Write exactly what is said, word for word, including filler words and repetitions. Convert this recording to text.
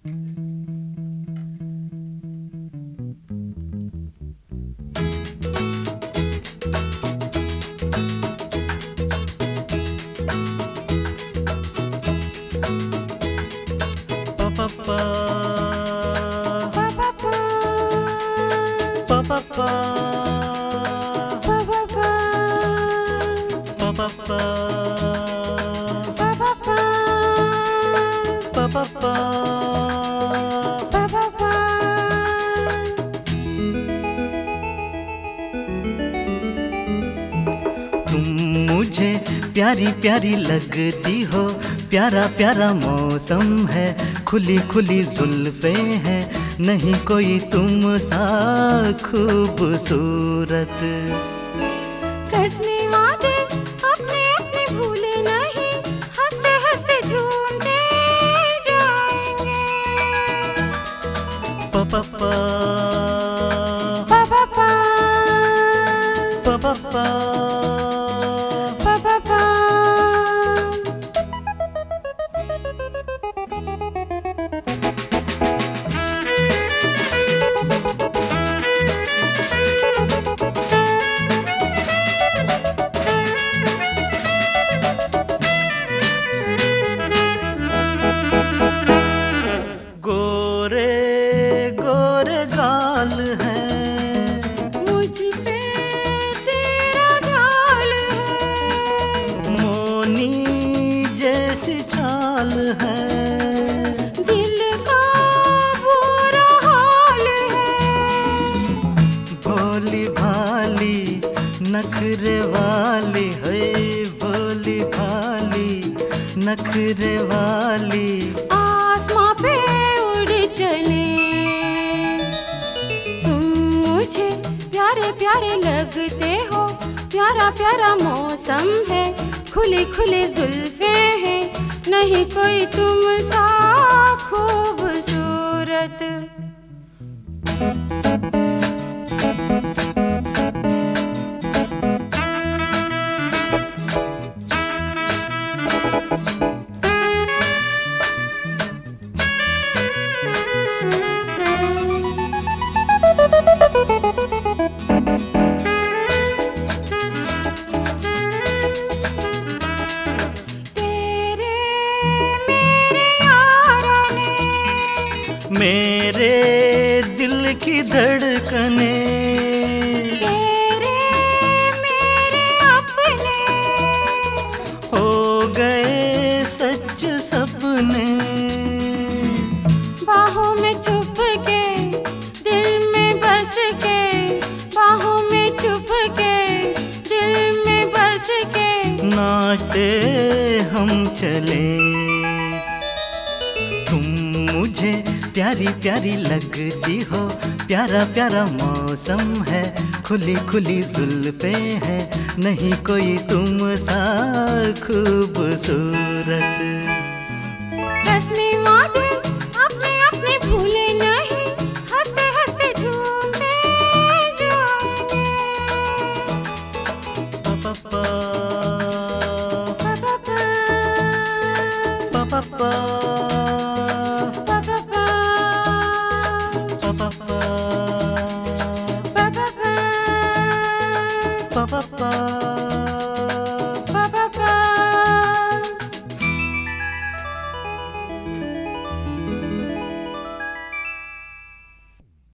तुम मुझे प्यारी प्यारी लगती हो, प्यारा प्यारा मौसम है, खुली खुली जुल्फे हैं, नहीं कोई तुम सा खूबसूरत। कसमे वादे अपने अपने भूले नहीं, हंसते हंसते झूमते जाएंगे। पा पा पा पा पा पा पा पा पा पा पा पा। गोरे गोरे गाल हैं, मुझ पे तेरा जाल है, मोनी जैसी चाल है, दिल का बुरा हाल है। भोली भाली नखरे वाली है, भोली भाली नखरे वाली। आसमां पे उड़ चले, तुम मुझे प्यारे प्यारे लगते हो, प्यारा प्यारा मौसम है, खुले खुले जुल्फे हैं, नहीं कोई तुम सा खूबसूरत। तेरे मेरे यारा ने, मेरे दिल की धड़कने, तेरे मेरे अपने, हो गए सच सपने। बाहों में छुप के दिल में बस के, बाहों में छुप के दिल में बस के, नाचते हम चले। तुम मुझे प्यारी प्यारी लगती हो, प्यारा प्यारा मौसम है, खुली खुली जुल्फे हैं, नहीं कोई तुम सा खूबसूरत। कसमे वादे अपने अपने भूले नहीं, हंसते हंसते झूमते जाएंगे। पा पा पा पा पा पा पा पा पा